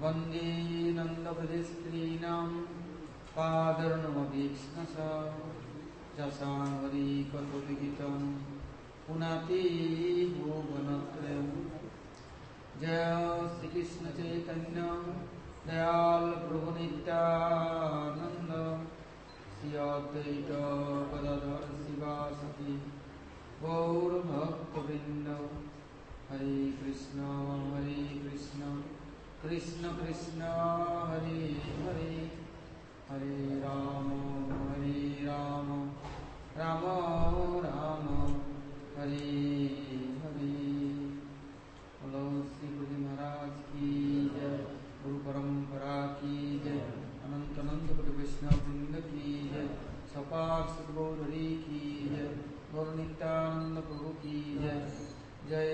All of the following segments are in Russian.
वन्दे नन्दप्रदेशस्त्रीणां पादर्णमभीक्ष्णसा जसावरीकटुलिखितं पुनाति भुवनत्रयं जय श्रीकृष्णचैतन्य दयाल प्रभु नित्यानन्द श्री अद्वैत गदाधर शिवासदि गौरभक्तवृन्द हरे कृष्ण कृष्ण कृष्ण हरे हरे हरे राम राम राम हरे हरे। बोलो श्री गुरु महाराज की जय, गुरु परंपरा की जय, अनंत अनंत गुरु वैष्णव वृंद की जय, सपाट सद्गुरु की जय, गौर नित्यानंद प्रभु की जय जय।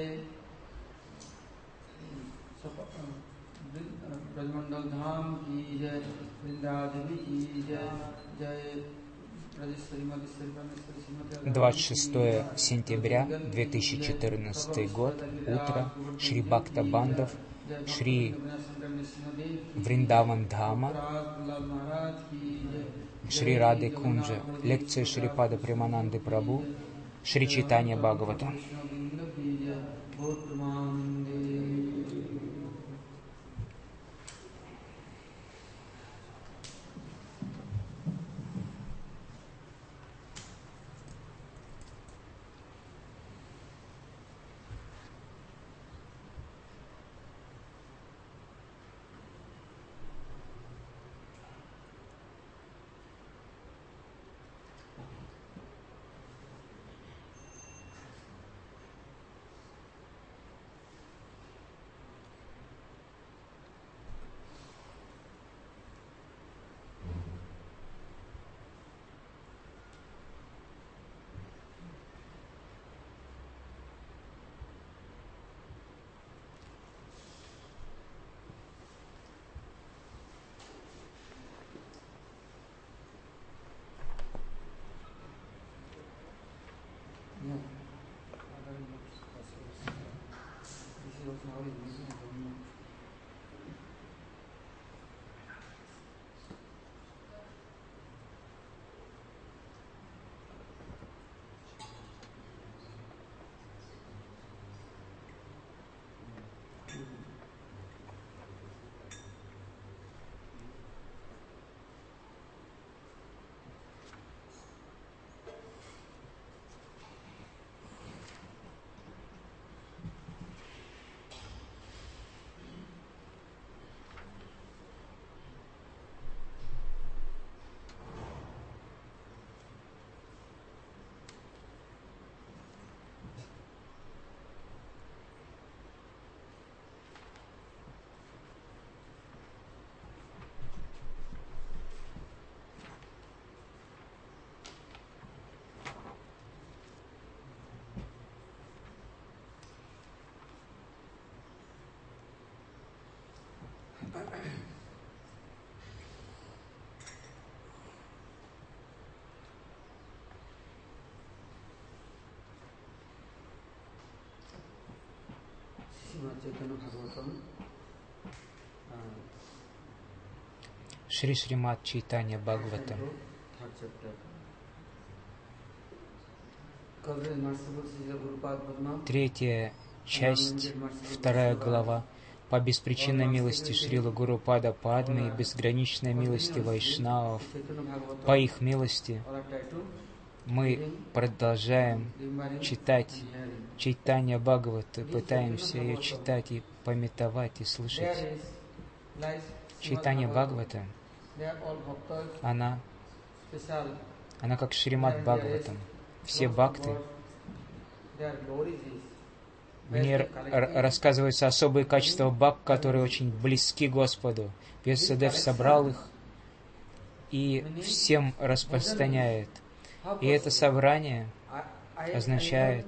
ब्रजमंडल धाम की जय, वृंदादेवी की जय जय। 26 сентября 2014 год, утро, Шри Бхакта Бандав, Шри Вриндаван Дхама, Шри Рады Кунджа, лекция Шри Пада Премананды Прабху, Шри Чайтанья Бхагавата. Шри Шримад Чайтанья Бхагаватам. Третья часть, 2 глава. По беспричинной милости Шрила Гурупада Падмы и безграничной милости Вайшнавов, по их милости мы продолжаем читать Чайтанья Бхагавату, пытаемся ее читать и пометовать и слышать. Чайтанья Бхагавата, она как Шримад Бхагаватам. Все бхакты, в ней рассказываются особые качества бхакт, которые очень близки Господу. Вьясадев собрал их и всем распространяет. И это собрание означает,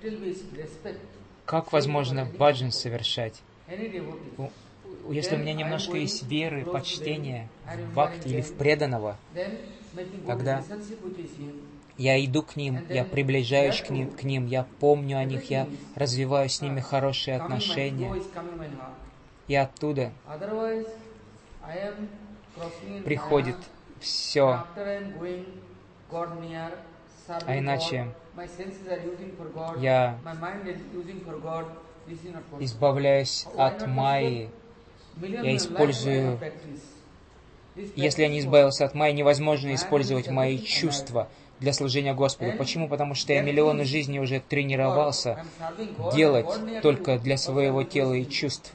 как возможно баджан совершать. Если у меня немножко есть веры, почтения в бхакти или в преданного, тогда я иду к ним, я приближаюсь к ним, я помню о них, я развиваю с ними хорошие отношения. и оттуда приходит все. А иначе я избавляюсь от майи, я использую... Если я не избавился от майи, невозможно использовать мои чувства для служения Господу. Почему? Потому что я миллионы жизней уже тренировался делать только для своего тела и чувств.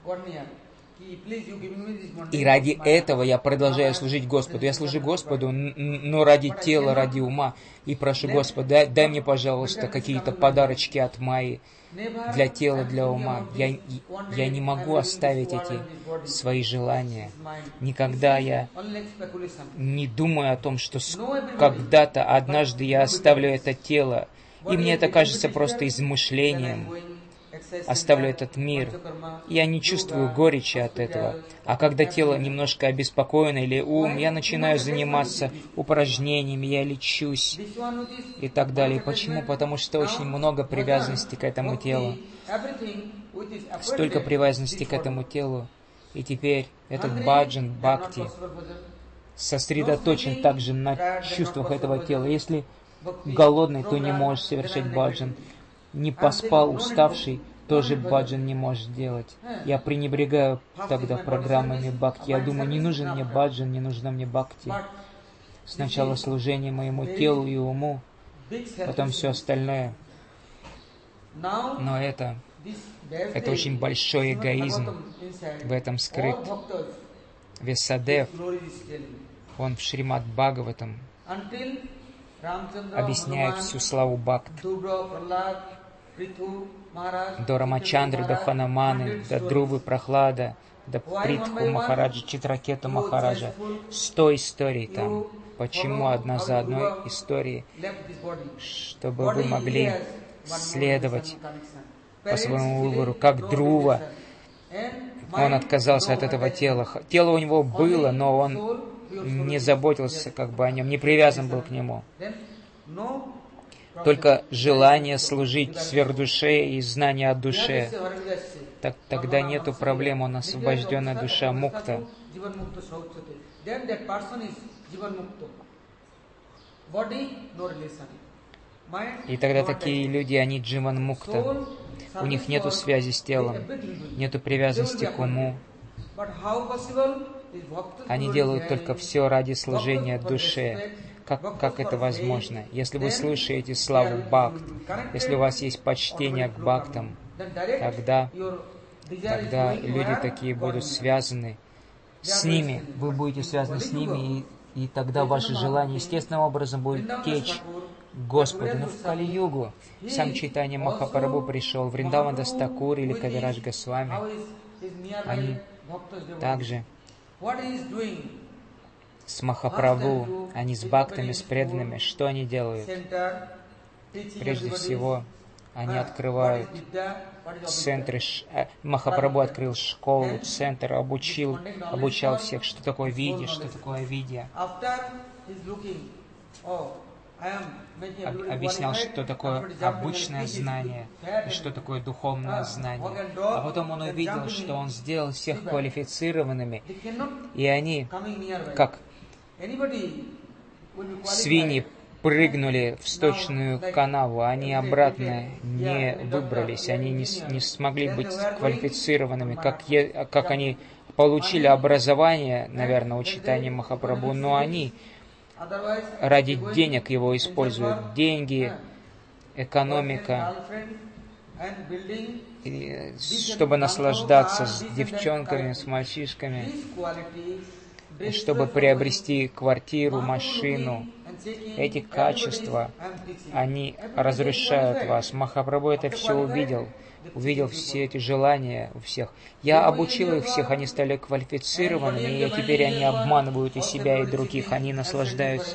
И ради этого я продолжаю служить Господу. Я служу Господу, но ради тела, ради ума. И прошу Господа, дай мне, пожалуйста, какие-то подарочки от майи для тела, для ума. Я не могу оставить эти свои желания. Никогда я не думаю о том, что когда-то, однажды я оставлю это тело. И мне это кажется просто измышлением. Оставлю этот мир. Я не чувствую горечи от этого. А когда тело немножко обеспокоено или ум, я начинаю заниматься упражнениями, я лечусь и так далее. Почему? Потому что очень много привязанности к этому телу. Столько привязанности к этому телу. И теперь этот баджан, бхакти, сосредоточен также на чувствах этого тела. Если голодный, то не можешь совершать баджан. Не поспал, уставший, тоже баджан не можешь делать. Я пренебрегаю тогда программами бхакти. Я думаю, не нужен мне баджан, не нужна мне бхакти. Сначала служение моему телу и уму, потом все остальное. Но это очень большой эгоизм в этом скрыт. Весадев, он в Шримад Бхагаватам объясняет всю славу Бхакт. До Рамачандры, до Хануманы, до Друвы Прахлада, до Притху Махараджа, Читракету Махараджа. 100 историй там. Почему одна за одной истории? Чтобы вы могли следовать по своему выбору, как Друва. Он отказался от этого тела. Тело у него было, но он не заботился о нем, не привязан был к нему. Только желание служить сверхдуше и знание о душе. Тогда нету проблем, он освобожденная душа, мукта. И тогда такие люди, они дживан мукта. У них нету связи с телом, нету привязанности к уму. Они делают только все ради служения душе. Как это возможно? Если вы слушаете славу Бхакт, если у вас есть почтение к Бхактам, тогда люди такие будут связаны с ними. Вы будете связаны с ними, и тогда ваше желание естественным образом будет течь к Господу. Но в Кали-югу сам Чайтанья Махапрабху пришел, Вриндаван Дас Такур или Кавирадж Госвами. Они также с Махапрабху, они с бхактами, с преданными, что они делают? Прежде всего, они открывают центры. Махапрабху открыл школу, центр, обучал всех, что такое видья, что такое видья. Объяснял, что такое обычное знание и что такое духовное знание. А потом он увидел, что он сделал всех квалифицированными, и они, как свиньи, прыгнули в сточную канаву, они обратно не выбрались, они не смогли быть квалифицированными, как они получили образование, наверное, у Чайтаньи Махапрабху, но они ради денег его используют. Деньги, экономика, чтобы наслаждаться с девчонками, с мальчишками, чтобы приобрести квартиру, машину. Эти качества, они разрушают вас. Махапрабху это все увидел все эти желания у всех. Я обучил их всех, они стали квалифицированными, и теперь они обманывают и себя, и других. Они наслаждают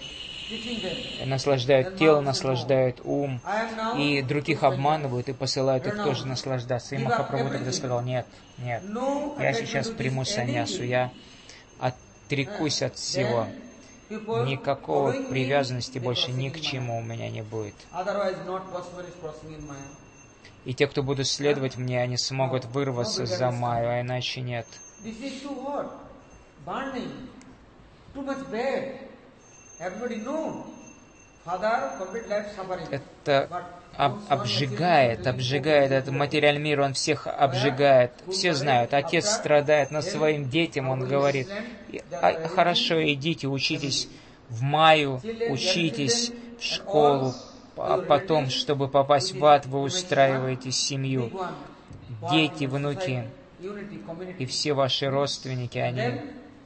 тело, наслаждают ум, и других обманывают, и посылают их тоже наслаждаться. И Махапрабху тогда сказал: нет, я сейчас приму саньясу, я отрекусь от всего. Никакого привязанности больше ни к чему у меня не будет. И те, кто будут следовать мне, они смогут вырваться за Майю, а иначе нет. This is too hot, burning, too much bad. Everybody knows. Father, complete life suffering. Это обжигает, этот материальный мир, он всех обжигает. Все знают, отец страдает, но своим детям он говорит: хорошо, идите, учитесь в Майю, учитесь в школу, а потом, чтобы попасть в ад, вы устраиваете семью. Дети, внуки и все ваши родственники, они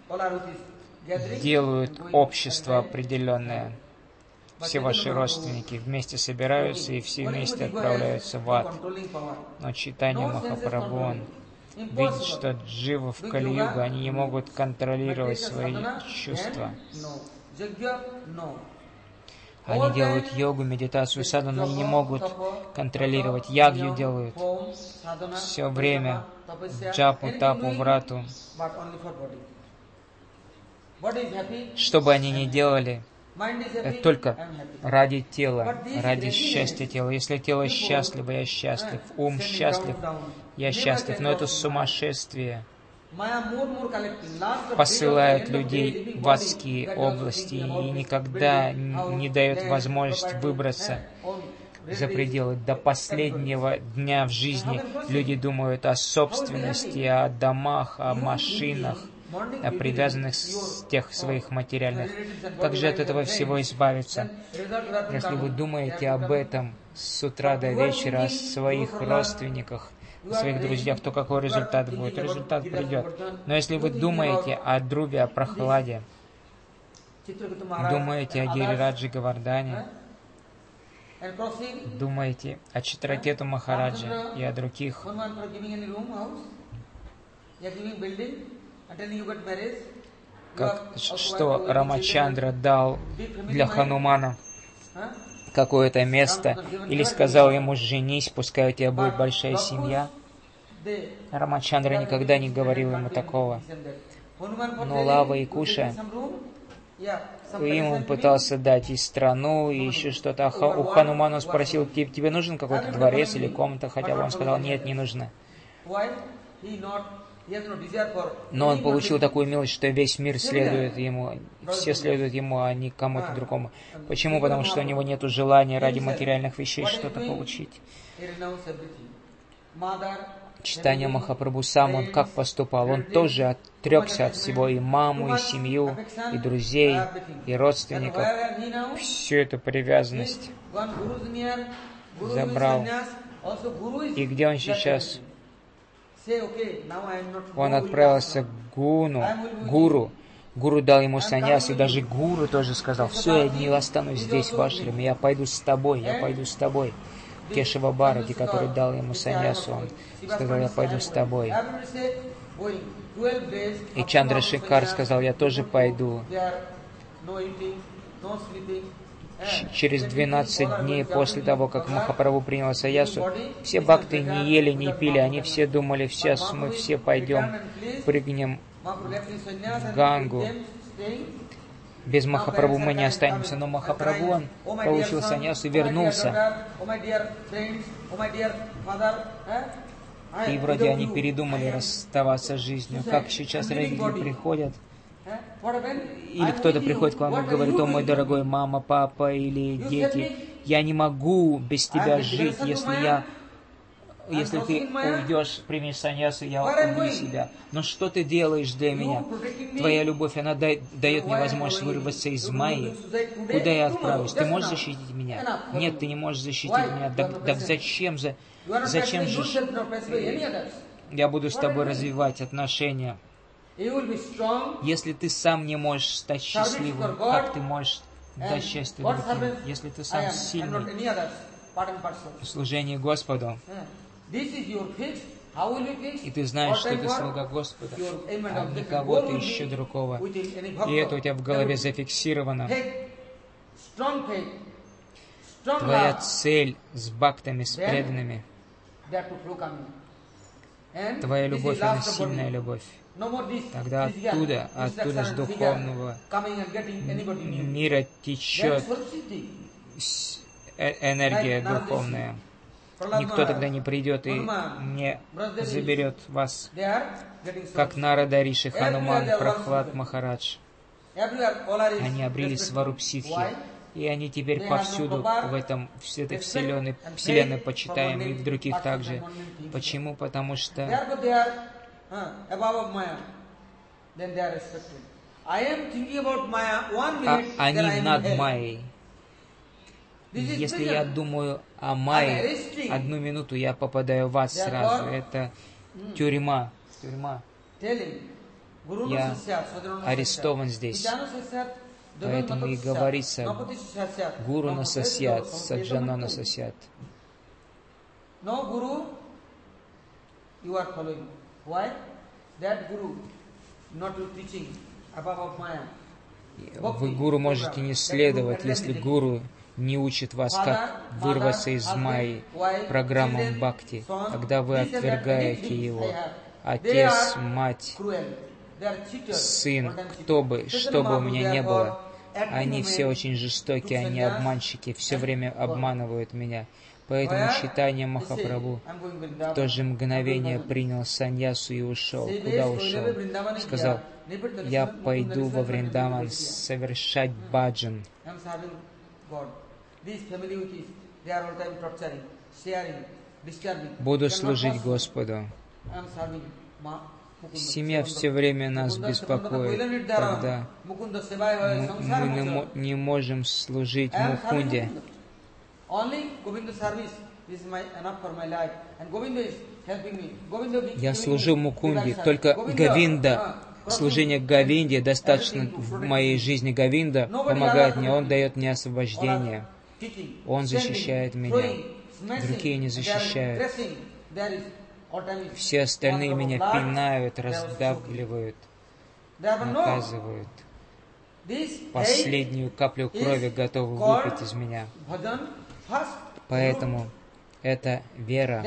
делают общество определенное. Все ваши родственники вместе собираются и все вместе отправляются в ад. Но Чайтанья Махапрабху, он видит, что дживы в Кали-югу, они не могут контролировать свои чувства. Они делают йогу, медитацию, саду, но они не могут контролировать. Ягью делают все время, джапу, тапу, врату. Что бы они ни делали, это только ради тела, ради счастья тела. Если тело счастливо, я счастлив. Ум счастлив, я счастлив. Но это сумасшествие. Посылает людей в адские области и никогда не дает возможность выбраться за пределы. До последнего дня в жизни люди думают о собственности, о домах, о машинах, о привязанностях своих материальных. Как же от этого всего избавиться? Если вы думаете об этом с утра до вечера, о своих родственниках, о своих друзьях, то какой результат будет? Результат придет. Но если вы думаете о Друве, о прохладе, думаете о Гирираджи Говардхане, думаете о Читракету Махараджа и о других, что Рамачандра дал для Ханумана какое-то место, или сказал ему: женись, пускай у тебя будет большая семья. Рамачандра никогда не говорил ему такого. Но Лава и Куша, им он пытался дать и страну, и еще что-то. У Ханумана спросил: тебе нужен какой-то дворец или комната? Хотя бы он сказал: нет, не нужно. Но он получил такую милость, что весь мир следует ему, все следуют ему, а не кому-то другому. Почему? Потому что у него нет желания ради материальных вещей что-то получить. Чайтанья Махапрабху сам, он как поступал? Он тоже отрекся от всего, и маму, и семью, и друзей, и родственников. Всю эту привязанность забрал. И где он сейчас? Он отправился к гуру. Гуру дал ему саньяс, и даже гуру тоже сказал: все, я не останусь здесь в ашраме, я пойду с тобой, я пойду с тобой. Кешава Бхаради, который дал ему саньясу, он сказал: я пойду с тобой. И Чандрашекар сказал: я тоже пойду. Через 12 дней после того, как Махапрабху принял саньясу, все бхакты не ели, не пили, они все думали: сейчас мы все пойдем, прыгнем в Гангу. Без Махапрабху мы не останемся. Но Махапрабху, он получил саньясу и вернулся. И вроде они передумали расставаться с жизнью. Как сейчас родители приходят, или кто-то приходит к вам и говорит: о, мой дорогой мама, папа или дети, я не могу без тебя жить, если ты уйдешь, примешь саньясу, я убью себя. Но что ты делаешь для меня? Твоя любовь, она дает мне возможность вырваться из Майи. Куда я отправлюсь? Ты можешь защитить меня? Нет, ты не можешь защитить меня. Так зачем же я буду с тобой развивать отношения? Если ты сам не можешь стать счастливым, как ты можешь дать счастье другим? Если ты сам сильный в служении Господу, и ты знаешь, что ты слуга Господа, а не кого-то еще другого, и это у тебя в голове зафиксировано. Твоя цель с бхактами, с преданными, твоя любовь, она сильная любовь. Тогда оттуда с духовного мира течет энергия духовная. никто тогда не придет и не заберет вас, как Нарада, Риши, Хануман, Прахлад, Махарадж. Они обрели Сварупсидхи, и они теперь повсюду в этой вселенной почитаем, и в других также. Почему? Потому что они над Майей. Если я думаю о Майе, 1 минуту я попадаю в ад сразу. Это тюрьма. Я арестован здесь. Поэтому и говорится, Гуру насасят, Саджана насасят. Вы Гуру можете не следовать, если Гуру не учит вас, как вырваться из Майи программам Бхакти. Тогда вы отвергаете его. Отец, мать, сын, что бы у меня не было, они все очень жестокие, они обманщики, все время обманывают меня. Поэтому Чайтанья Махапрабху в то же мгновение принял саньясу и ушел. Куда ушел? Сказал, я пойду во Вриндаван совершать баджан. Буду служить Господу. Семья все время нас беспокоит, когда мы не можем служить Мукунде. Я служу Мукунде, только Говинда, служение Говинде достаточно в моей жизни. Говинда помогает мне, он дает мне освобождение, он защищает меня, другие не защищают. Все остальные меня пинают, раздавливают, наказывают. Последнюю каплю крови готовы выпить из меня. Поэтому это вера.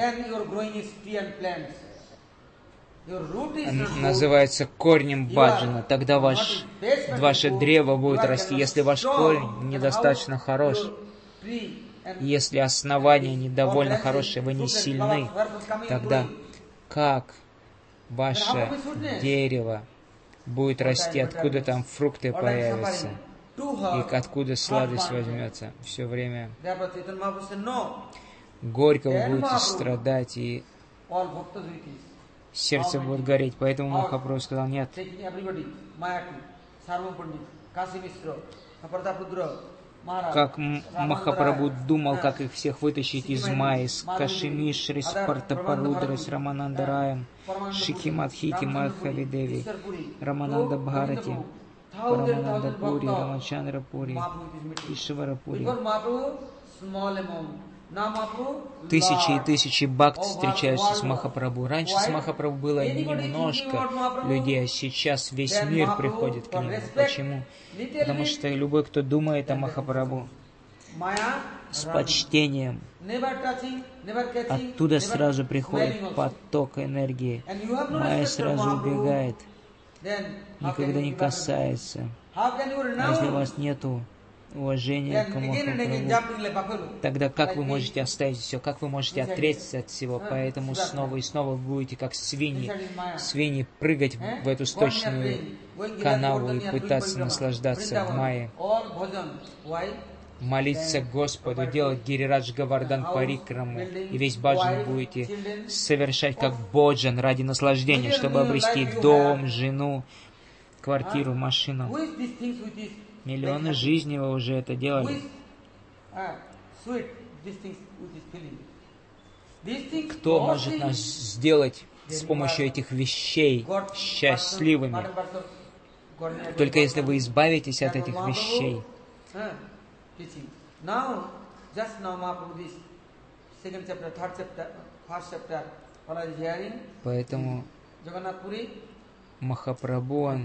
Называется корнем баджана. Тогда ваше древо будет расти. Если ваш корень недостаточно хорош, если основание недовольно хорошее, вы не сильны, тогда как ваше дерево будет расти, откуда там фрукты появятся, и откуда сладость возьмется? Все время горько вы будете страдать, и сердце будет гореть. Поэтому Махапрабху сказал, нет. Как Махапрабху думал, как их всех вытащить из Майи, с Кашимишри, с Партапарудрой, с Раманандараем, Шикимадхити, Махавидеви, Рамананда Бхарати, Парамананда Пури, Рамачандра Пури, Ишвара Пури. Тысячи и тысячи бхакт встречаются с Махапрабху. Раньше с Махапрабху было немножко людей, а сейчас весь мир приходит к нему. Почему? Потому что любой, кто думает о Махапрабху с почтением, оттуда сразу приходит поток энергии. Майя сразу убегает, никогда не касается. А если у вас нету уважения к Махапрабху, тогда как вы можете оставить все, как вы можете отречься от всего? Поэтому снова и снова вы будете как свиньи прыгать в эту сточную канаву и пытаться наслаждаться в Майе, молиться Господу, делать Гирирадж Гавардан Парикраму, и весь баджан будете совершать как боджан ради наслаждения, чтобы обрести дом, жену, квартиру, машину. Миллионы жизней вы уже это делали. Кто может нас сделать с помощью этих вещей счастливыми? Только если вы избавитесь от этих вещей. Поэтому Махапрабху, он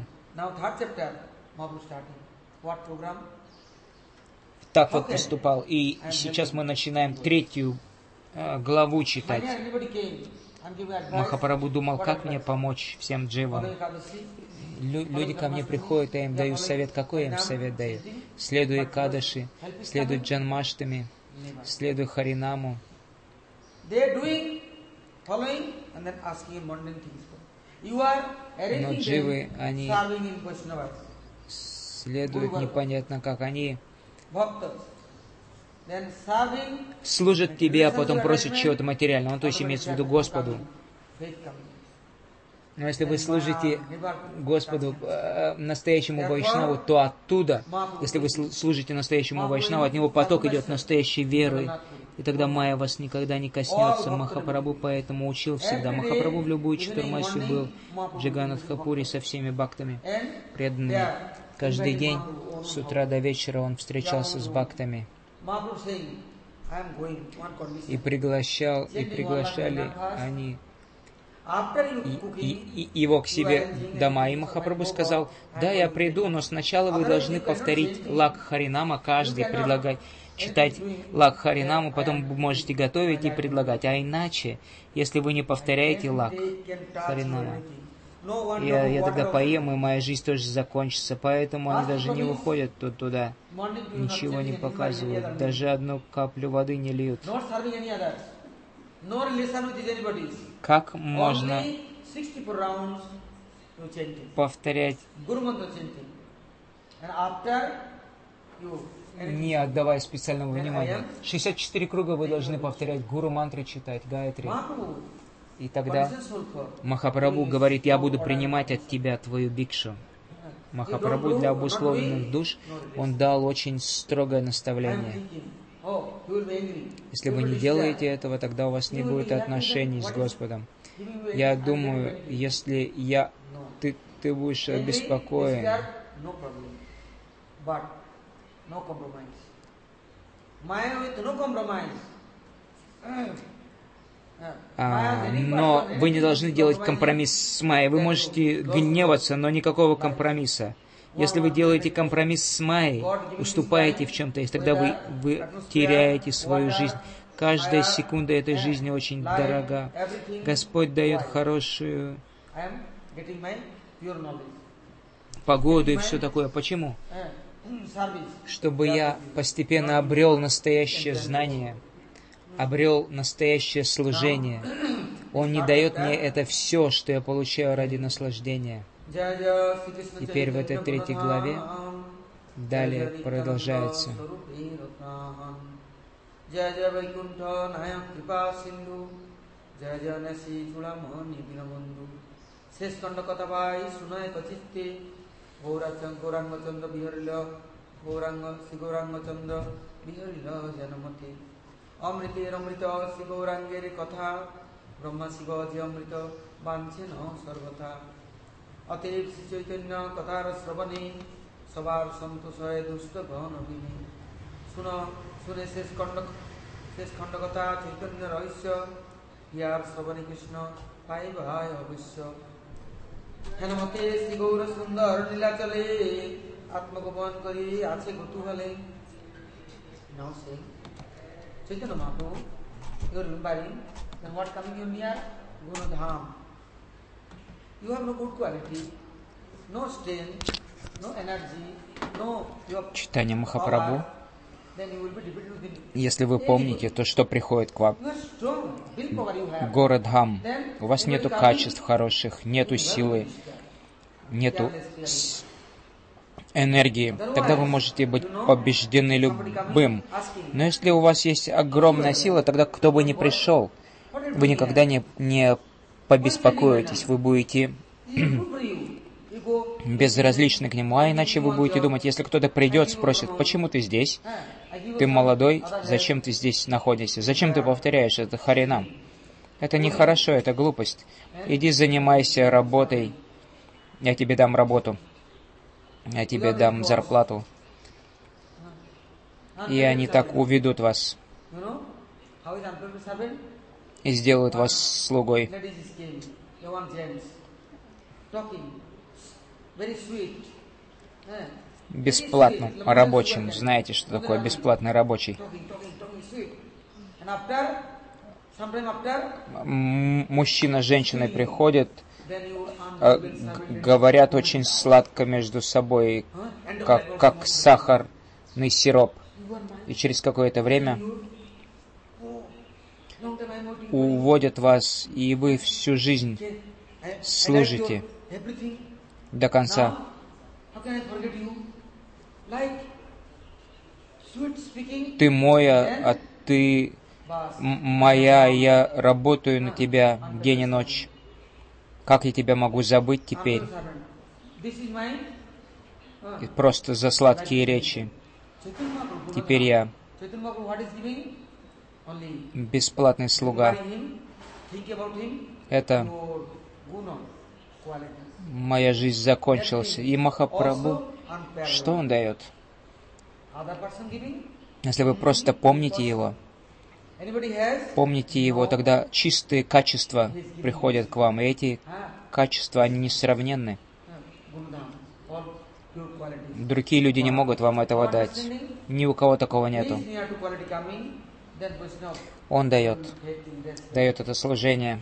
так вот поступал. И сейчас мы начинаем 3 главу читать. Махапрабху думал, как мне помочь всем дживам. Люди ко мне приходят, я им даю совет. Какой я им совет даю? Следуй Экадаши, следуй Джанмаштами, следуй Харинаму. They are doing, following, and then asking you mundane things. You are Но arranging дживы, them, они serving in Vaishnavas, следуют непонятно как. Они bhaktas. Then serving, служат тебе, а потом просят чего-то материального. Ну, то есть имеется в виду Господу. faith coming. Но если вы служите Господу, настоящему Вайшнаву, то оттуда, если вы служите настоящему Вайшнаву, от него поток идет настоящей веры, и тогда майя вас никогда не коснется. Махапрабху поэтому учил всегда. Махапрабху в любую чатурмасию был в Джаганатхапуре со всеми бхактами преданными. Каждый день, с утра до вечера, он встречался с бхактами и приглашали они его к себе дома. И Махапрабху сказал: да, я приду, но сначала вы должны повторить Лак Харинама, каждый предлагать, читать Лак Харинаму, потом вы можете готовить и предлагать. А иначе, если вы не повторяете Лак Харинама, я тогда поем, и моя жизнь тоже закончится. Поэтому они даже не выходят туда, ничего не показывают, даже одну каплю воды не льют. Как можно повторять, не отдавая специального внимания? 64 круга вы должны повторять, гуру мантры читать, гайатри. И тогда Махапрабху говорит: я буду принимать от тебя твою бикшу. Махапрабху для обусловленных душ, он дал очень строгое наставление. Если вы не делаете этого, тогда у вас не будет отношений с Господом. Я думаю, если ты будешь обеспокоен, но вы не должны делать компромисс с майей. Вы можете гневаться, но никакого компромисса. Если вы делаете компромисс с майей, уступаете в чем-то, и тогда вы теряете свою жизнь. Каждая секунда этой жизни очень дорога. Господь дает хорошую погоду и все такое. Почему? Чтобы я постепенно обрел настоящее знание, обрел настоящее служение. Он не дает мне это все, что я получаю ради наслаждения. Теперь в этой 3 главе далее продолжается. অতএব শ্রী চৈতন্য কথার শ্রবণে সবার সন্তোষ হয় দুষ্ট গণ অভিনে শুনে শেষ খণ্ড কথা চৈতন্য রহস্য ইয়ার শ্রবণে কৃষ্ণ পাইবায় অবশ্য হেনমতে শ্রী গৌর সুন্দর লীলাচলে আত্মগোপন করি আছে কৌতূহলে নাও সে চৈতন্য Mahaprabhu you are remembering then what coming you near Gunadham. You have no good quality, no strength, no energy, no Читание Махапрабху. Then you will be defeated within. Если вы помните, то что приходит к вам? Город Дхам. У вас нету качеств хороших, нету силы, нету энергии. Тогда вы можете быть побеждены любым. Но если у вас есть огромная сила, тогда кто бы ни пришел, вы никогда не побеспокоитесь, вы будете безразличны к нему. А иначе вы будете думать, если кто-то придет, спросит: почему ты здесь? Ты молодой, зачем ты здесь находишься? Зачем ты повторяешь это Харинам? Это нехорошо, это глупость. Иди занимайся работой, я тебе дам работу, я тебе дам зарплату. И они так уведут вас и сделают вас слугой. Бесплатным рабочим. Знаете, что такое бесплатный рабочий? Мужчина с женщиной приходят, говорят очень сладко между собой, как сахарный сироп. И через какое-то время уводят вас, и вы всю жизнь служите до конца. Ты моя, а ты моя, я работаю на тебя день и ночь. Как я тебя могу забыть теперь? И просто за сладкие речи. Теперь я бесплатный слуга. Это моя жизнь закончилась. И Махапрабху, что он дает? Если вы просто помните его, тогда чистые качества приходят к вам, и эти качества, они несравненны. Другие люди не могут вам этого дать. Ни у кого такого нету. Он дает это служение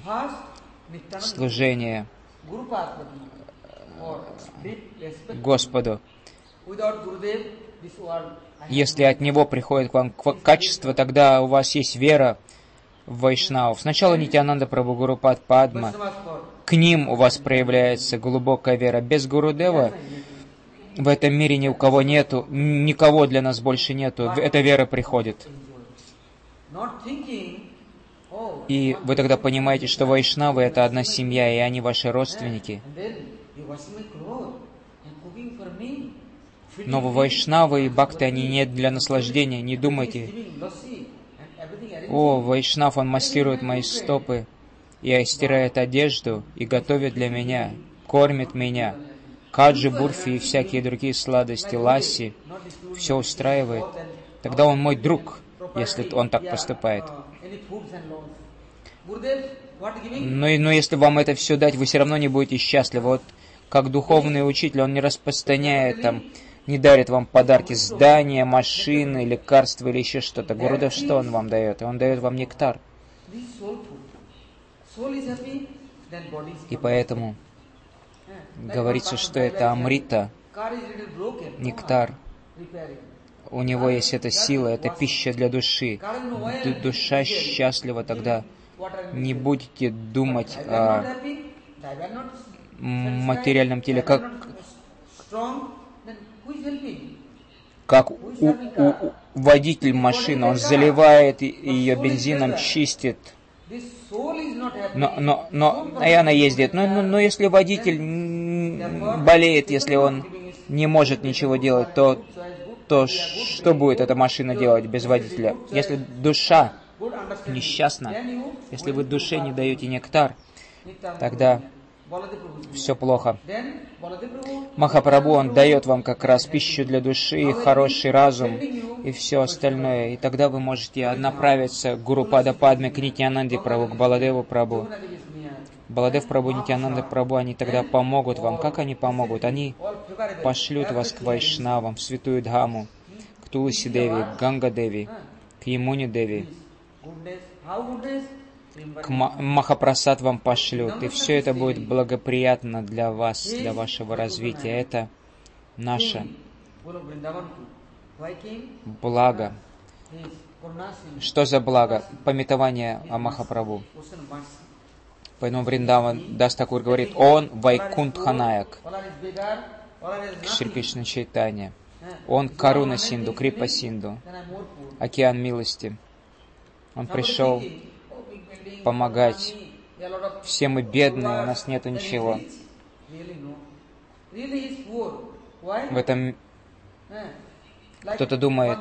Господу. Если от Него приходит к вам качество, тогда у вас есть вера в Вайшнавов. Сначала Нитьянанда Прабху, Гурупад Падма. К ним у вас проявляется глубокая вера. Без Гурудева в этом мире ни у кого нету, никого для нас больше нету. Эта вера приходит. И вы тогда понимаете, что Вайшнавы — это одна семья, и они ваши родственники. Но Вайшнавы и Бхакты, они не для наслаждения. Не думайте: «О, Вайшнав, он массирует мои стопы, и стирает одежду, и готовит для меня, кормит меня. Каджи, бурфи и всякие другие сладости, ласси, все устраивает». Тогда он мой друг, если он так поступает. Но если вам это все дать, вы все равно не будете счастливы. Вот как духовный учитель, он не распространяет там, не дарит вам подарки, здания, машины, лекарства или еще что-то. Гурудев, что он вам дает? Он дает вам нектар. И поэтому говорится, что это амрита, нектар. У него есть эта сила, это пища для души. Душа счастлива тогда. Не будете думать о материальном теле, как водитель машины, он заливает ее бензином, чистит, но и она ездит. Но если водитель болеет, если он не может ничего делать, то что будет эта машина делать без водителя? Если душа несчастна, если вы душе не даете нектар, тогда все плохо. Махапрабху, он дает вам как раз пищу для души, хороший разум и все остальное. И тогда вы можете направиться к Гурупада Падме, к Нитьянанде Прабху, к Баладеву Прабху. Баладев Прабху, Нитьянанда Прабху, они тогда помогут вам. Как они помогут? Они пошлют вас к Вайшнавам, в Святую Дхаму, к Туласи Деви, к Ганга Деви, к Ямуне Деви. К Махапрасад вам пошлют, и все это будет благоприятно для вас, для вашего развития. Это наше благо. Что за благо? Памятование о Махапрабху. Поэтому Вриндаван Дас Такур говорит: он Вайкунтханаяк, Шри Кришна Чайтанья. Он Каруна Синду, Крипа Синду, океан милости. Он пришел помогать. Все мы бедные, у нас нету ничего. В этом кто-то думает,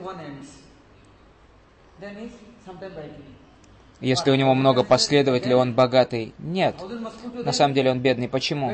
если у него много последователей, он богатый. Нет, на самом деле он бедный. Почему?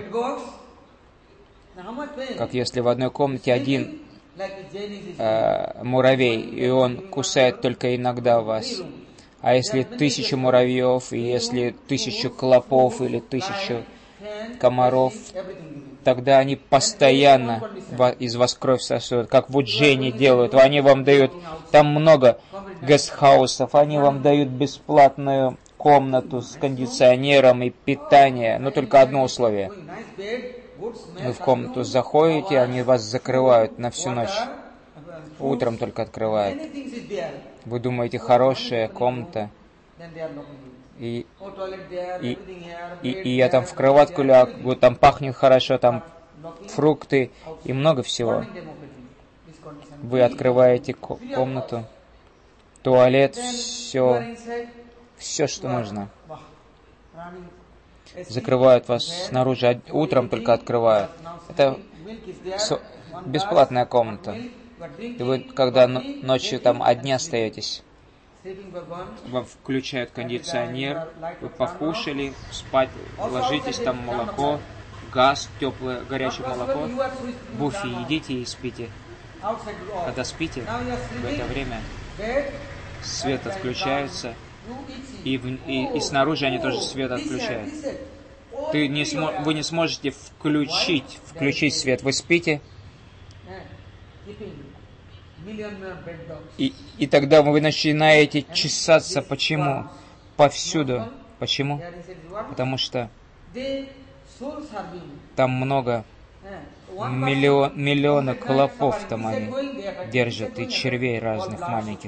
Как если в одной комнате один муравей, и он кусает только иногда вас. А если 1000 муравьев, и если 1000 клопов, или 1000 комаров, тогда они постоянно из вас кровь сосут, как в Уджэйне делают. Они вам дают, там много гестхаусов, они вам дают бесплатную комнату с кондиционером и питание, но только одно условие. Вы в комнату заходите, они вас закрывают на всю ночь. Утром только открывают. Вы думаете, хорошая комната, И я там в кроватку лягу, там пахнет хорошо, там фрукты и много всего. Вы открываете комнату, туалет, все, что нужно. Закрывают вас снаружи, утром только открывают. Это бесплатная комната. И вы, когда ночью там одни остаетесь, вам включают кондиционер, вы покушали, спать, ложитесь, там молоко, газ, теплое, горячее молоко, буфи едите и спите. Когда спите, в это время свет отключается, и снаружи они тоже свет отключают. Вы не сможете включить свет. Вы спите, и тогда вы начинаете чесаться. Почему? Повсюду. Почему? Потому что там много, миллионы клопов там они держат, и червей разных маленьких.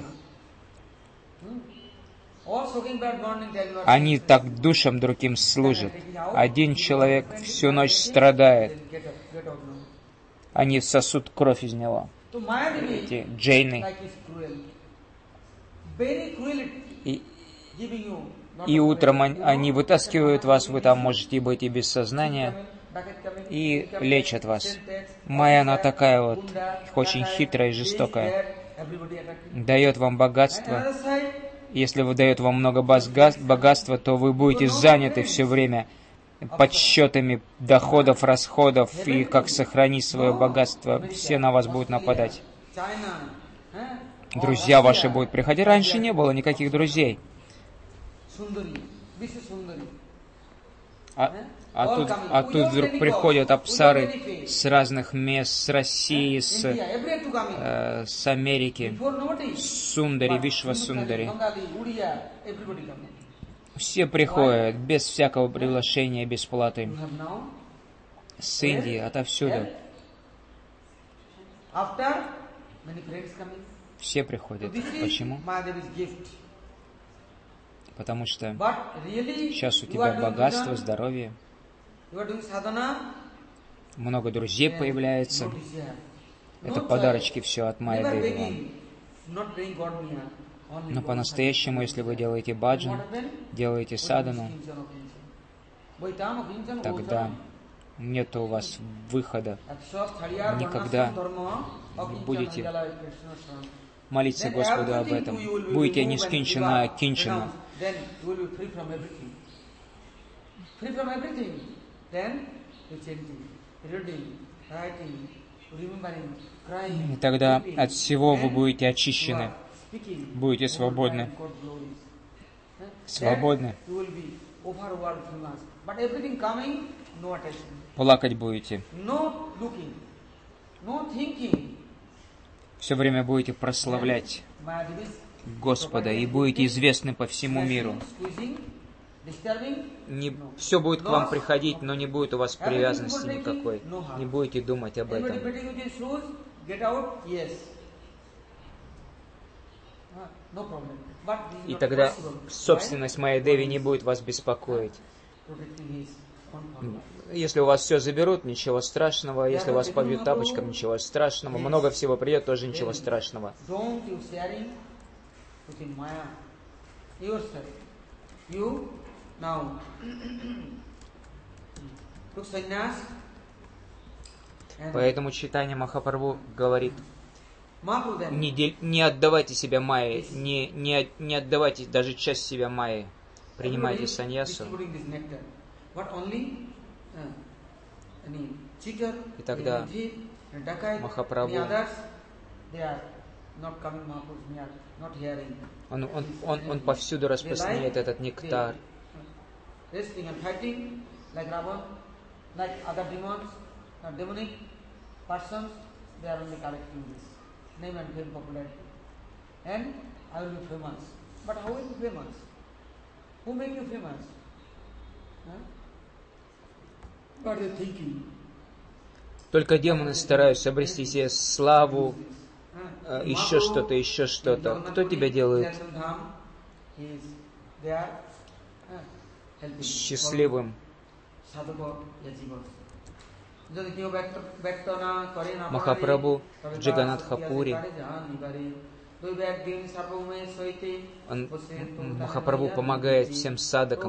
Они так душам другим служат. Один человек всю ночь страдает. Они сосут кровь из него. Эти джейны. И утром они вытаскивают вас, вы там можете быть и без сознания, и лечат вас. Майя, она такая вот, очень хитрая и жестокая. Дает вам богатство. Если дает вам много богатства, то вы будете заняты все время подсчетами доходов, расходов, и как сохранить свое богатство. Все на вас будут нападать. Друзья ваши будут приходить. Раньше не было никаких друзей. А тут вдруг приходят апсары с разных мест, с России, с Америки, Сундари, Вишва Сундари. Все приходят без всякого приглашения, без платы. С Индии, отовсюду. Все приходят. Почему? Потому что сейчас у тебя богатство, здоровье, много друзей появляется. Это подарочки все от Майя Деви вам. Но по-настоящему, если вы делаете баджан, делаете садану, тогда нет у вас выхода. Никогда не будете молиться Господу об этом. Будете нискинчана, а кинчана. И тогда от всего вы будете очищены, будете свободны. Свободны. Плакать будете. Все время будете прославлять Господа и будете известны по всему миру. Все будет к вам приходить, но не будет у вас привязанности никакой. Не будете думать об этом. И тогда собственность Майя Деви не будет вас беспокоить. Если у вас все заберут, ничего страшного. Если вас побьют тапочком, ничего страшного. Много всего придет, тоже ничего страшного. Поэтому Чайтанья Махапрабху говорит: не отдавайте себя Майе, не отдавайте даже часть себя Майе. Принимайте саньясу. И тогда Махапрабху, он повсюду распространяет этот нектар. Только демоны стараются обрести себе славу, еще что-то. Кто тебя делает they are helping. счастливым. Махапрабху в Джаганатхапуре, Махапрабху помогает всем садакам.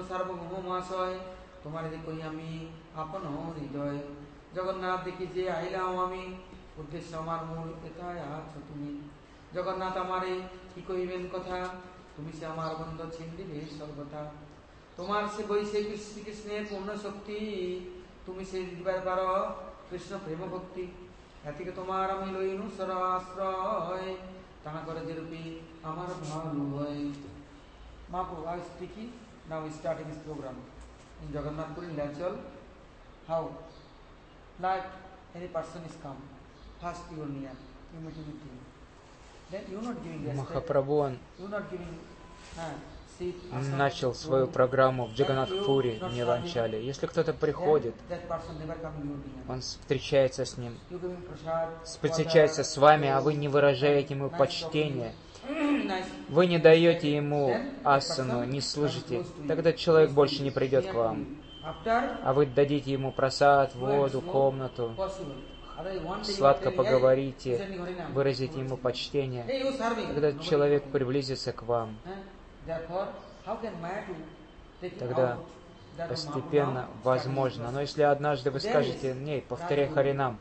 জগন্নাথ আমারে কি কইবেন কথা, তুমি সে আমার বন্ধ ছিন দিবে সর্বথা। তোমার সে বৈশে শ্রীকৃষ্ণের পূর্ণ শক্তি, তুমি সে দিবার পার কৃষ্ণ প্রেম ভক্তি। এদিকে তোমার আমি লইনু সরাশ্রয়, তাহা করে যেরূপী আমার ভালো হয়। Mahaprabhu, I was speaking, now we starting this program in Jagannath Puri, Nilachal. How? Like any person is come, first you are near, you meet him. Then you are not giving respect. Махапрабху, он You are not giving seat. начал свою программу в Джаганатхапуре, в Ниланчале. Если кто-то приходит, That person never come in your near. он встречается с ним, You give him prasad, встречается с вами, а вы не выражаете ему почтения, nice. вы не даете ему асану, не служите, тогда человек больше не придет к вам. After А вы дадите ему просад, воду, комнату, possible. Otherwise, one day сладко you are telling, поговорите, "Hey, Harinam." выразите ему почтение, Hey, you serving. тогда человек приблизится к вам. Therefore, how can Maya to take it Тогда out? That постепенно Mahaprabhu возможно. Но если однажды вы скажете, «Нет, повторяй Харинам»,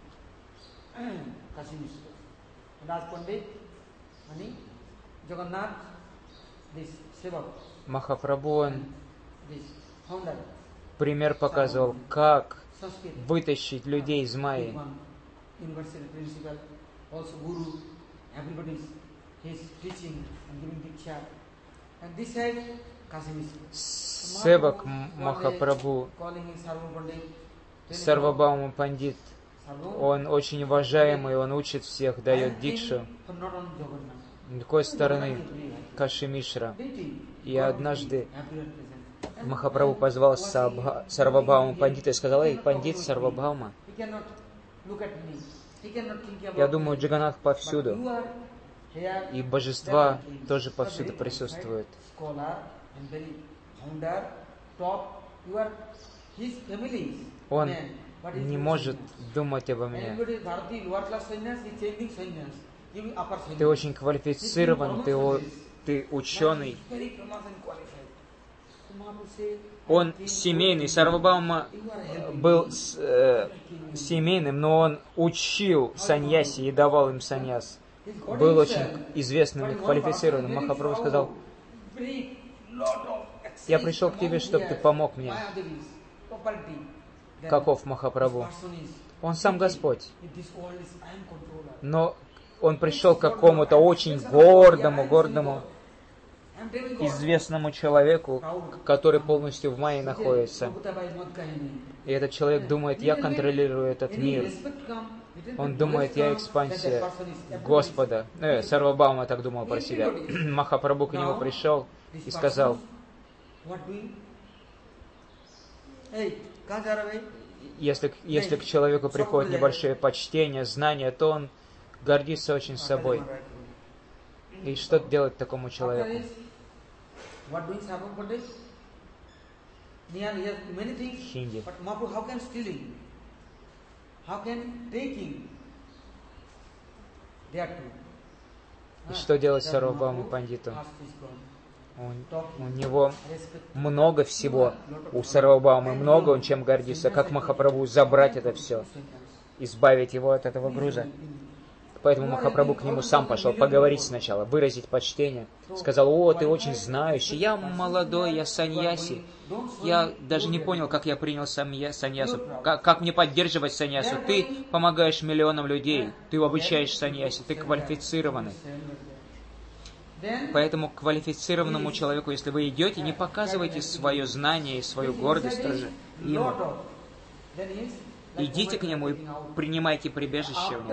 Kashmir. Raj Pandit, Ani, Jagannath, this Sevak, Махапрабху, он this founder, пример показывал, как Sanskrit, вытащить людей из Майи. one university principal, also Guru, everybody is teaching and giving diksha. And this side, Kashmir. Севак Махапрабху, Calling him Sarva Pandit, Сарвабхаума Пандит, он очень уважаемый, он учит всех, дает дикшу. С другой стороны, Каши Мишра. И однажды Махапрабху позвал Сарвабхаума Пандита и сказал: «Эй, Пандит Сарвабхаума, я думаю, Джаганнат повсюду, и божества тоже повсюду присутствуют. Он не может думать обо мне. Ты очень квалифицирован, ты ученый». Он семейный, Сарвабхаума был семейным, но он учил саньяси и давал им саньяс. Был очень известным и квалифицированным. Махапрабху сказал: «Я пришел к тебе, чтобы ты помог мне». Каков Махапрабху? Он сам Господь. Но он пришел к какому-то очень гордому, известному человеку, который полностью в Майе находится. И этот человек думает: я контролирую этот мир. Он думает: я экспансия Господа. Сарвабхаума так думал про себя. Махапрабху к нему пришел и сказал: если к человеку приходит небольшое почтение, знание, то он гордится очень собой. И что делать такому человеку? Хинди. И что делать Сарвабхаума Пандиту? У него много всего, у Сарвабхаумы много, он чем гордится. Как Махапрабху забрать это все, избавить его от этого груза? Поэтому Махапрабху к нему сам пошел поговорить сначала, выразить почтение. Сказал: «О, ты очень знающий, я молодой, я саньяси. Я даже не понял, как я принял саньясу, как мне поддерживать саньясу. Ты помогаешь миллионам людей, ты обучаешь саньяси, ты квалифицированный». Поэтому к квалифицированному человеку, если вы идете, не показывайте свое знание и свою гордость тоже ему. Идите к нему и принимайте прибежище у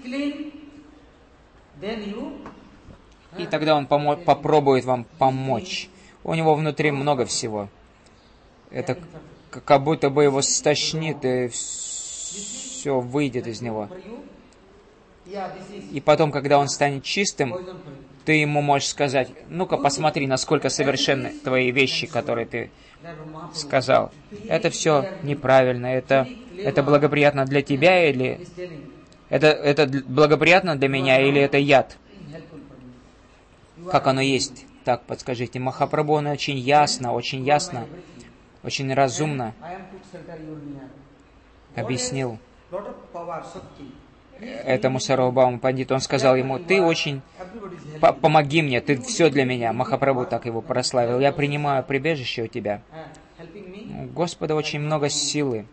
него. И тогда он попробует вам помочь. У него внутри много всего. Это как будто бы его стошнит, и все выйдет из него. И потом, когда он станет чистым, ты ему можешь сказать: ну-ка посмотри, насколько совершенны твои вещи, которые ты сказал. Это все неправильно, это благоприятно для тебя или это благоприятно для меня или это яд? Как оно есть? Так, подскажите. Махапрабху, он очень ясно, очень разумно объяснил этому Сарвабхауму Пандиту. Он сказал ему: ты очень... помоги мне, ты все для меня. Махапрабху так его прославил. Я принимаю прибежище у тебя. У Господа очень много силы.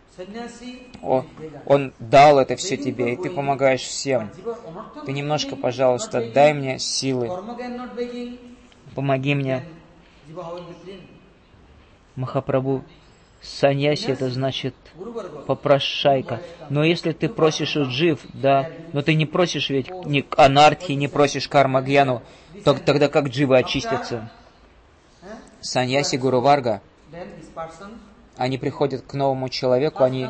Он дал это все тебе, и ты помогаешь всем. Ты немножко, пожалуйста, дай мне силы. Помоги мне. Махапрабху, саньяси — это значит попрошайка. Но если ты просишь у джив, да, но ты не просишь ведь ни анартхи, не просишь карма-гьяну, то тогда как дживы очистятся? Саньяси, Гуру Варга, они приходят к новому человеку, они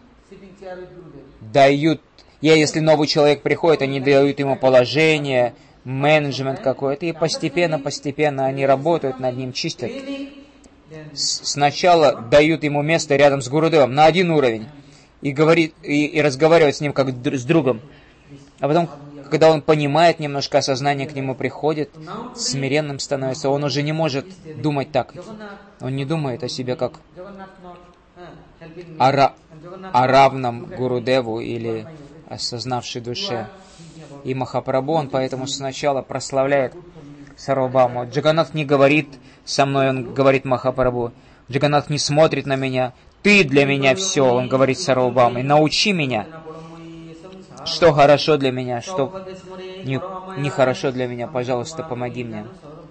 дают... Если новый человек приходит, они дают ему положение, менеджмент какой-то, и постепенно они работают над ним, чистят. Сначала дают ему место рядом с Гурудевом на один уровень и говорит, и разговаривают с ним как с другом. А потом, когда он понимает немножко, осознание к нему приходит, смиренным становится, он уже не может думать так. Он не думает о себе как о равном Гурудеву или осознавшей душе. И Махапрабху, он поэтому сначала прославляет Сарвабхауму. Джаганнат не говорит со мной, он говорит Махапрабху. Джаганнат не смотрит на меня. Ты для меня все, он говорит Сарвабхауме. Научи меня, что хорошо для меня, что не хорошо для меня. Пожалуйста, помоги мне.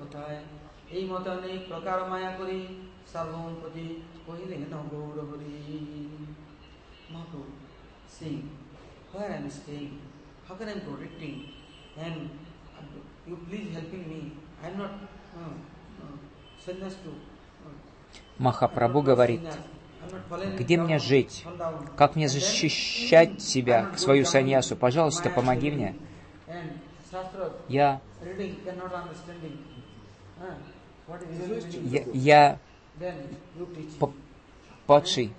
Махапрабху говорит: где мне жить? Как мне защищать себя, свою саньясу? Пожалуйста, помоги мне. Я падший.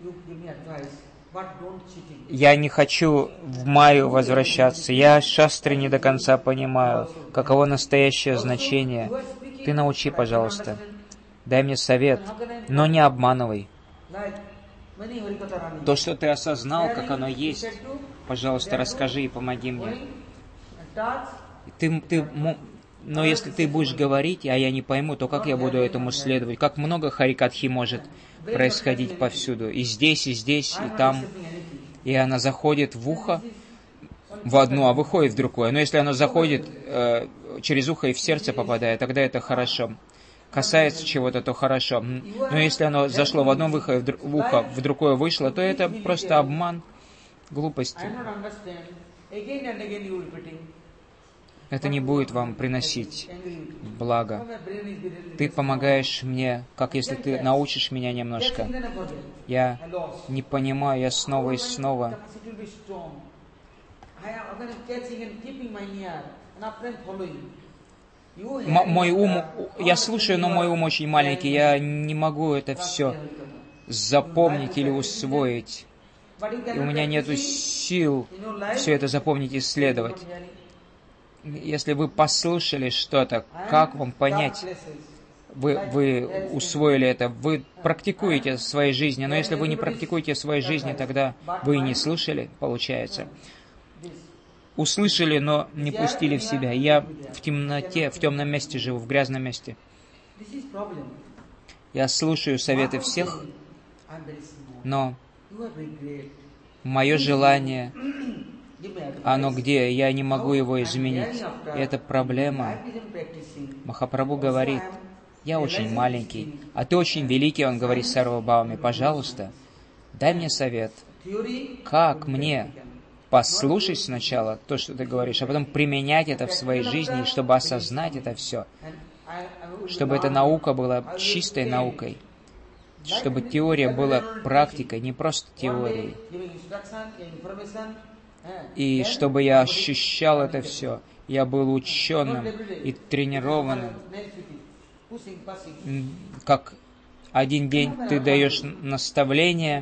Я не хочу в Майю возвращаться. Я шастры не до конца понимаю, каково настоящее значение. Ты научи, пожалуйста. Дай мне совет, но не обманывай. То, что ты осознал, как оно есть, пожалуйста, расскажи и помоги мне. Но если ты будешь говорить, а я не пойму, то как я буду этому следовать? Как много харикатхи может происходить повсюду? И здесь, и там. И она заходит в ухо, в одну, а выходит в другое. Но если оно заходит через ухо и в сердце попадает, тогда это хорошо. Касается чего-то, то хорошо. Но если оно зашло в одно ухо, в другое вышло, то это просто обман, глупости. Это не будет вам приносить благо. Ты помогаешь мне, как если ты научишь меня немножко. Я не понимаю, я снова и снова. Мой ум, я слушаю, но мой ум очень маленький, я не могу это все запомнить или усвоить. И у меня нет сил все это запомнить и исследовать. Если вы послушали что-то, как вам понять? Вы усвоили это, вы практикуете в своей жизни, но если вы не практикуете в своей жизни, тогда вы и не слушали, получается. Услышали, но не пустили в себя. Я в темноте, в темном месте живу, в грязном месте. Я слушаю советы всех, но мое желание, оно где? Я не могу его изменить. Это проблема. Махапрабху говорит: я очень маленький, а ты очень великий, он говорит Сарвабхауме. Пожалуйста, дай мне совет. Как мне послушать сначала то, что ты говоришь, а потом применять это в своей жизни, чтобы осознать это все, чтобы эта наука была чистой наукой, чтобы теория была практикой, не просто теорией, и чтобы я ощущал это все, я был ученым и тренированным. Как один день ты даешь наставление,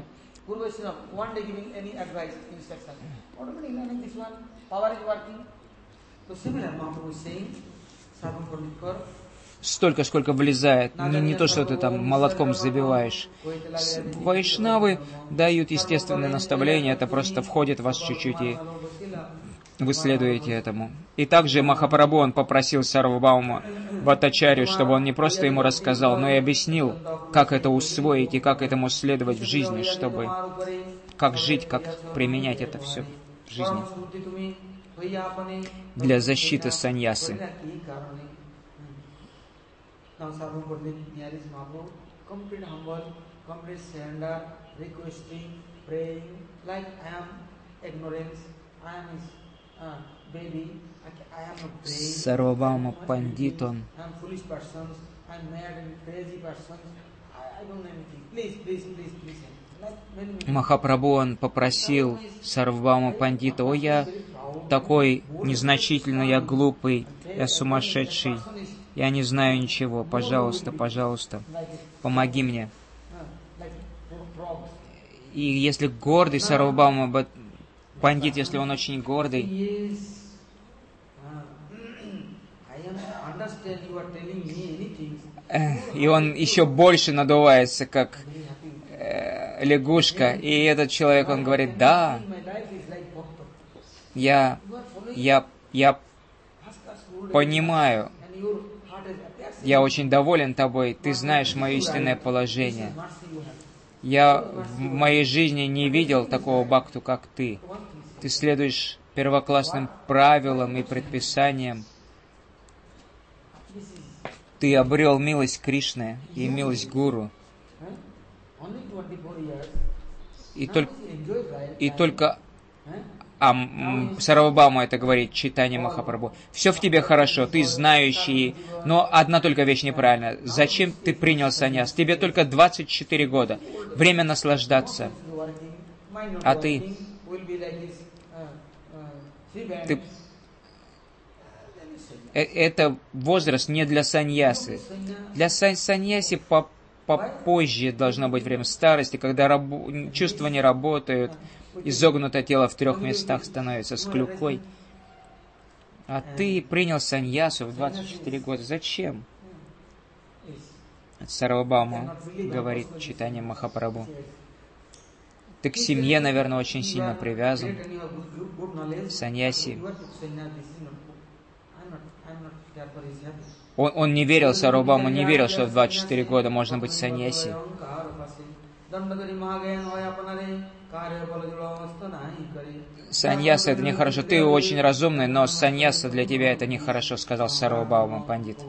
столько, сколько влезает, не то, что ты там молотком забиваешь. Вайшнавы дают естественное наставление, это просто входит в вас чуть-чуть, и вы следуете этому. И также Махапрабху, он попросил Сарвабхаума Бхаттачарью, чтобы он не просто ему рассказал, но и объяснил, как это усвоить и как этому следовать в жизни, чтобы как жить, как применять это все в жизни для защиты саньясы. Сарвабхаума Пандит, он Махапрабху, он попросил Сарвабхаума Пандита: «О, я такой незначительный, я глупый, я сумасшедший, я не знаю ничего, пожалуйста, пожалуйста, помоги мне». И если гордый Сарвабхаума Пандит, если он очень гордый, и он еще больше надувается, как лягушка, и этот человек, он говорит: «Да, я понимаю, я очень доволен тобой, ты знаешь мое истинное положение. Я в моей жизни не видел такого бхакту, как ты. Ты следуешь первоклассным правилам и предписаниям. Ты обрел милость Кришны и милость Гуру. И только Сарвабхаума это говорит, Чайтанья Махапрабху. Все в тебе хорошо, ты знающий, но одна только вещь неправильная. Зачем ты принял саньяс? Тебе только 24 года. Время наслаждаться. А ты это возраст не для саньясы. Для саньяси попозже должно быть время старости, когда чувства не работают, изогнутое тело в 3 местах становится с клюкой. А ты принял саньясу в 24 года. Зачем? Сарвабхаума говорит Чайтанья Махапрабху. Ты к семье, наверное, очень сильно привязан. Саньяси. Он не верил, Сарвабхаума не верил, что в 24 года можно быть саньяси. Саньяса это нехорошо. Ты очень разумный, но саньяса для тебя это нехорошо, сказал Сарвабхаума Пандит.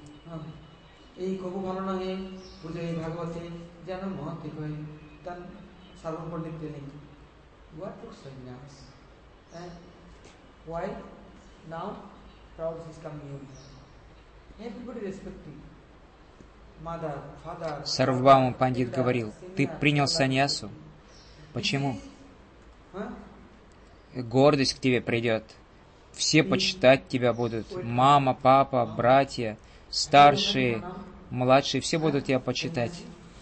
Сарвабхаума Пандит говорил: ты принял саньясу. Почему? Гордость к тебе придет. Все почитать тебя будут. Мама, папа, братья, старшие, младшие, все будут тебя почитать.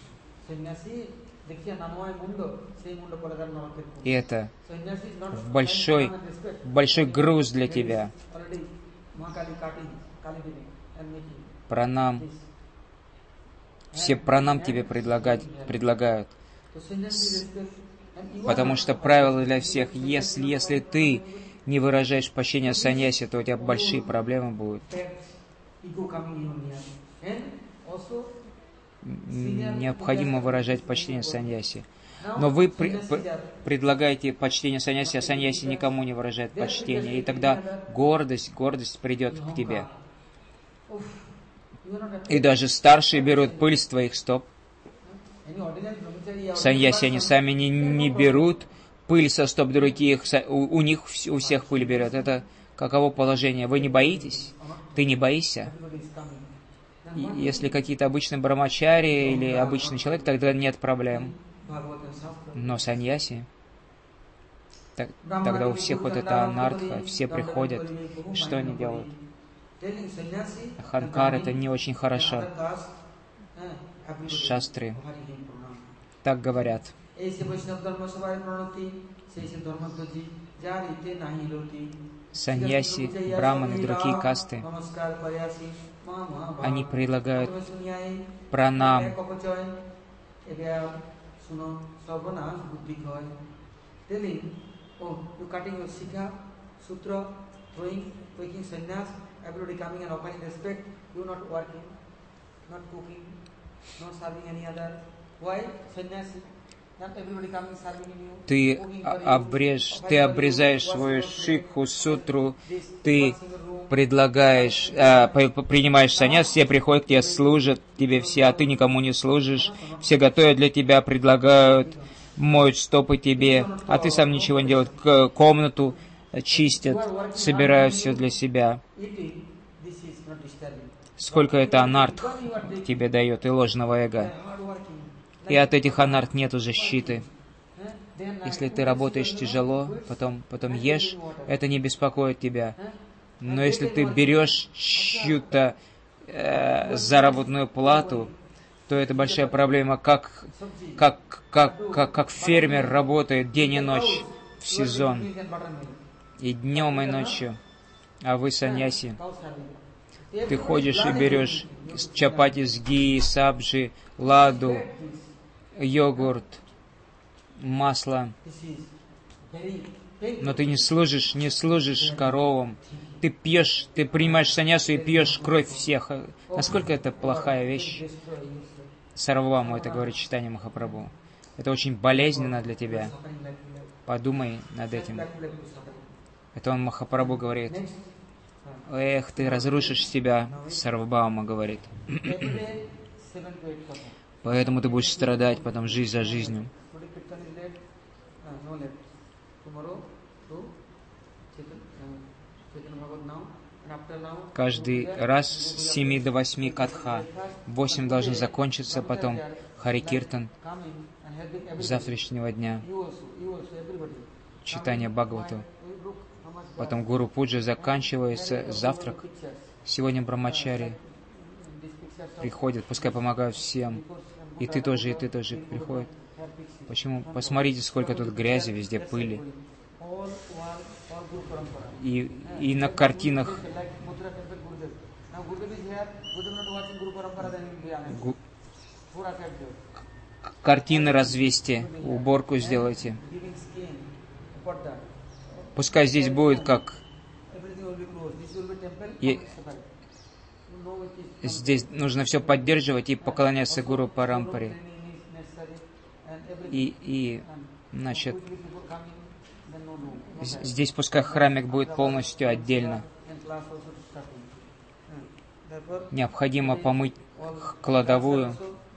И это большой груз для тебя. Пранам. Все пранам тебе предлагают. Потому что правило для всех: если ты не выражаешь почтение саньяси, то у тебя большие проблемы будут. Необходимо выражать почтение саньяси. Но вы предлагаете почтение саньяси, а саньяси никому не выражает почтение. И тогда гордость придет к тебе. И даже старшие берут пыль с твоих стоп. Саньяси они сами не берут пыль со стоп других, у них у всех пыль берет. Это каково положение? Вы не боитесь? Ты не боишься? Если какие-то обычные брамачари или обычный человек, тогда нет проблем. Но саньяси, Тогда у всех вот это анартха, все приходят. Что они делают? Аханкар — это не очень хорошо. Шастры так говорят. Саньяси, браманы, другие касты, они предлагают пранам. Ты обрезаешь свою шикху, сутру, ты предлагаешь, принимаешь саньяс, все приходят к тебе, служат тебе все, а ты никому не служишь, все готовят для тебя, предлагают, моют стопы тебе, а ты сам ничего не делаешь, комнату чистят, собирают все для себя. Сколько это анартх тебе дает, и ложного эго. И от этих анарт нету защиты. Если ты работаешь тяжело, потом ешь, это не беспокоит тебя. Но если ты берешь чью-то заработную плату, то это большая проблема, как фермер работает день и ночь в сезон, и днем, и ночью, а вы саньяси. Ты ходишь и берешь чапати с ги, сабджи, ладу, йогурт, масло, но ты не служишь коровам. Ты пьешь, ты принимаешь саньясу и пьешь кровь всех. Насколько это плохая вещь? Сарвабхауму это говорит Чайтанья Махапрабху. Это очень болезненно для тебя. Подумай над этим. Это он Махапрабху говорит. Эх, ты разрушишь себя, Сарвабхаума говорит. Поэтому ты будешь страдать потом жизнь за жизнью. Каждый раз с 7 до 8 катха. 8 должен закончиться, потом Харикиртан завтрашнего дня. Читание Бхагавату. Потом Гуру Пуджа заканчивается, завтрак. Сегодня Брахмачари приходят, пускай помогают всем. И ты тоже приходят. Почему? Посмотрите, сколько тут грязи, везде пыли. И на картинах картины развесьте, уборку сделайте. Пускай здесь будет как... Здесь нужно все поддерживать и поклоняться Гуру Парампаре. Значит, здесь пускай храмик будет полностью отдельно. Необходимо помыть кладовую,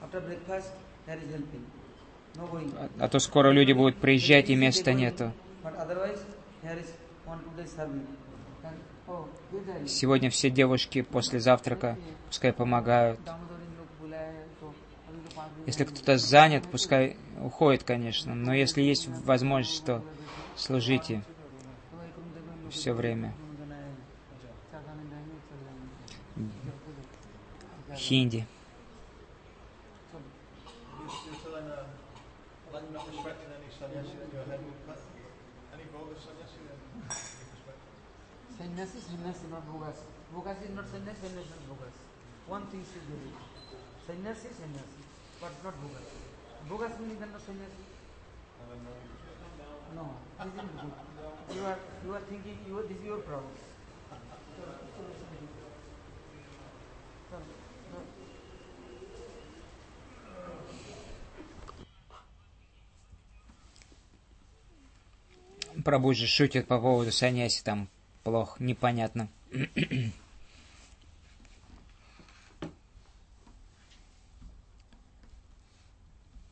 а то скоро люди будут приезжать и места нету. Сегодня все девушки после завтрака пускай помогают. Если кто-то занят, пускай уходит, конечно, но если есть возможность, то служите все время. Хинди. Sannyasi, not bhogas. Bhogas is not sannyasi, sannyasi is not bhogas. One thing should be it. Sannyasi, but not bhogas. Bhogas means not sannyasi. No, this is good. You are thinking this is your problem. Прабху же шутит по поводу саньяси, там плохо, непонятно.